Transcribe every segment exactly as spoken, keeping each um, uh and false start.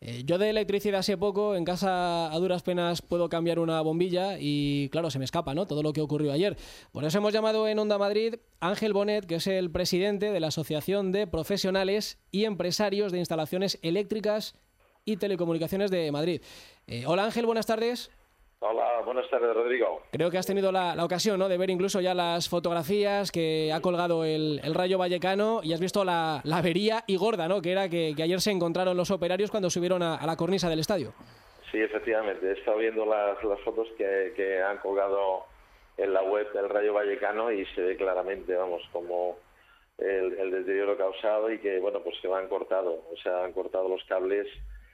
Eh, yo de electricidad sé poco, en casa a duras penas puedo cambiar una bombilla y claro, se me escapa, ¿no?, todo lo que ocurrió ayer. Por eso hemos llamado en Onda Madrid a Ángel Bonet, que es el presidente de la Asociación de Profesionales y Empresarios de Instalaciones Eléctricas y Telecomunicaciones de Madrid. Eh, hola Ángel, buenas tardes. Hola, buenas tardes, Rodrigo. Creo que has tenido la, la ocasión, ¿no?, de ver incluso ya las fotografías que ha colgado el, el Rayo Vallecano y has visto la, la avería y gorda, ¿no?, que era que, que ayer se encontraron los operarios cuando subieron a, a la cornisa del estadio. Sí, efectivamente. He estado viendo las, las fotos que, que han colgado en la web del Rayo Vallecano y se ve claramente, vamos, como el, el deterioro causado y que, bueno, pues se han cortado. O sea, han cortado los cables,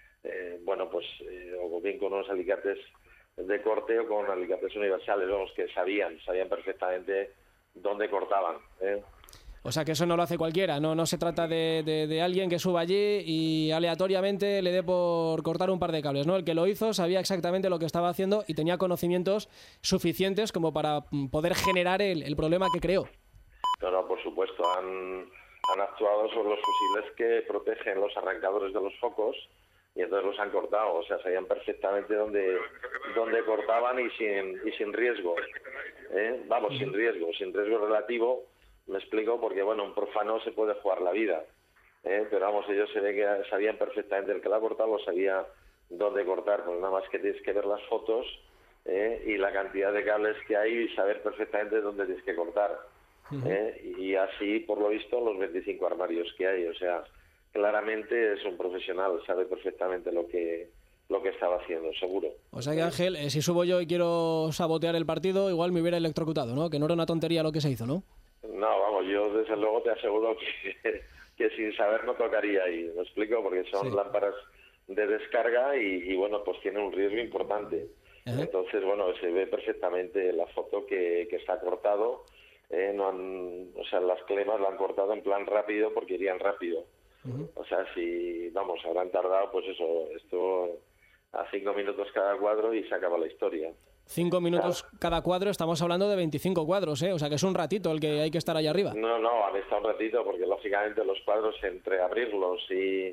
eh, bueno, pues, eh, o bien con unos alicates de corte o con alicates universales, vamos, que sabían, sabían perfectamente dónde cortaban, ¿eh? O sea que eso no lo hace cualquiera, no no se trata de, de, de alguien que suba allí y aleatoriamente le dé por cortar un par de cables, ¿no? El que lo hizo sabía exactamente lo que estaba haciendo y tenía conocimientos suficientes como para poder generar el, el problema que creó. No, no, por supuesto, han, han actuado sobre los fusibles que protegen los arrancadores de los focos y entonces los han cortado, o sea, sabían perfectamente dónde, dónde cortaban y sin, y sin riesgo, ¿eh? Vamos, sin riesgo, sin riesgo relativo, me explico, porque bueno, un profano se puede jugar la vida, ¿eh? Pero vamos, ellos se ve que sabían perfectamente, el que la ha cortado lo sabía dónde cortar, pues nada más que tienes que ver las fotos, ¿eh?, y la cantidad de cables que hay y saber perfectamente dónde tienes que cortar, ¿eh? Y así, por lo visto, los veinticinco armarios que hay, o sea, claramente es un profesional, sabe perfectamente lo que lo que estaba haciendo, seguro. O sea que Ángel, eh, si subo yo y quiero sabotear el partido, igual me hubiera electrocutado, ¿no? Que no era una tontería lo que se hizo, ¿no? No, vamos, yo desde luego te aseguro que, que sin saber no tocaría ahí, ¿me explico? Porque son sí. lámparas de descarga y, y bueno, pues tiene un riesgo importante. Uh-huh. Entonces, bueno, se ve perfectamente la foto que, que está cortado, eh, no han, o sea, las clemas la han cortado en plan rápido porque irían rápido. Uh-huh. O sea, si, vamos, habrán tardado, pues eso, esto a cinco minutos cada cuadro y se acaba la historia. Cinco minutos claro. cada cuadro, estamos hablando de veinticinco cuadros, ¿eh? O sea, que es un ratito el que hay que estar ahí arriba. No, no, han estado un ratito porque, lógicamente, los cuadros, entre abrirlos y,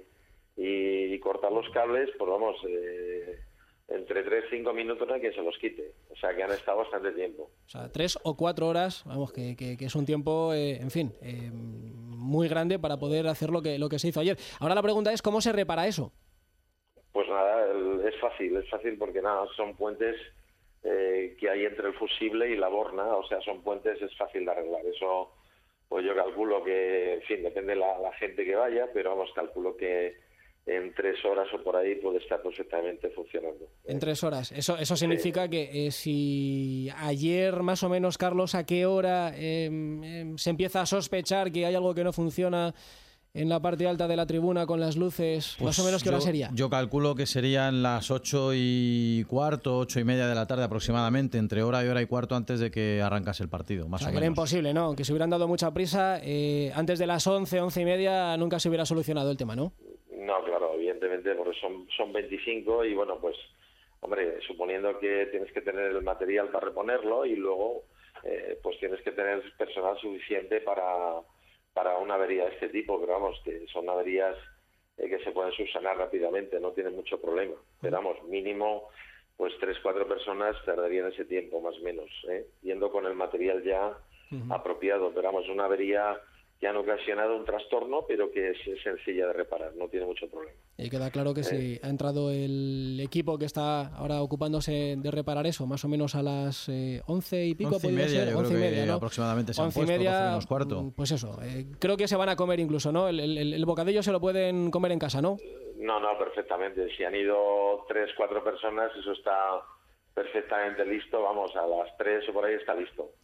y, y cortar los cables, pues vamos, eh, entre tres y cinco minutos no hay quien se los quite. O sea, que han estado bastante tiempo. O sea, tres o cuatro horas, vamos, que, que, que es un tiempo, eh, en fin... Eh, muy grande para poder hacer lo que lo que se hizo ayer. Ahora la pregunta es, ¿cómo se repara eso? Pues nada, es fácil, es fácil porque nada, son puentes eh, que hay entre el fusible y la borna, o sea, son puentes, es fácil de arreglar. Eso, pues yo calculo que, en fin, depende de la, la gente que vaya, pero vamos, calculo que en tres horas o por ahí puede estar perfectamente funcionando. En tres horas. Eso eso significa sí. que eh, si ayer más o menos, Carlos, ¿a qué hora eh, eh, se empieza a sospechar que hay algo que no funciona en la parte alta de la tribuna con las luces? Pues más o menos, ¿qué hora sería? Yo calculo que serían las ocho y cuarto, ocho y media de la tarde aproximadamente, entre hora y hora y cuarto antes de que arrancase el partido, más o, sea, o menos. Era imposible, ¿no? Aunque se hubieran dado mucha prisa, eh, antes de las once, once y media nunca se hubiera solucionado el tema, ¿no? No, claro, evidentemente, porque son, son veinticinco y bueno, pues, hombre, suponiendo que tienes que tener el material para reponerlo y luego, eh, pues tienes que tener personal suficiente para, para una avería de este tipo, pero vamos, que son averías eh, que se pueden subsanar rápidamente, no tienen mucho problema. Pero vamos, mínimo, pues tres, cuatro personas tardarían ese tiempo, más o menos, ¿eh? Yendo con el material ya uh-huh. apropiado, pero vamos, una avería que han ocasionado un trastorno, pero que es sencilla de reparar, no tiene mucho problema. Y queda claro que eh. si ha entrado el equipo que está ahora ocupándose de reparar eso, más o menos a las eh, once y pico, once y media, ser, yo once creo y media, que ¿no? aproximadamente se han once puesto, y media, menos cuarto. Pues eso, eh, creo que se van a comer incluso, ¿no? El, el, el bocadillo se lo pueden comer en casa, ¿no? No, no, perfectamente. Si han ido tres, cuatro personas, eso está perfectamente listo, vamos, a las tres o por ahí está listo.